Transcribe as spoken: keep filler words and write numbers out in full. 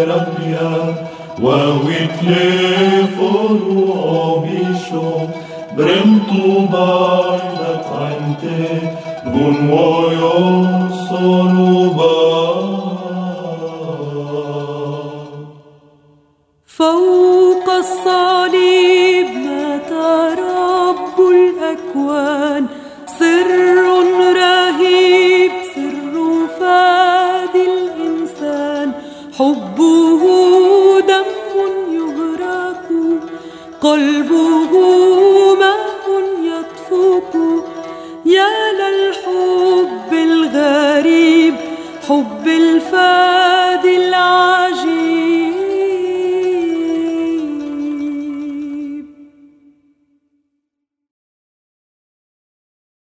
rabia, وويتلي فرو بيشو برمتو بايلت عندي بون ويو صنوبا. فوق الصليب مات رب الأكوان، سر رهيب، سر فادي الإنسان، حبه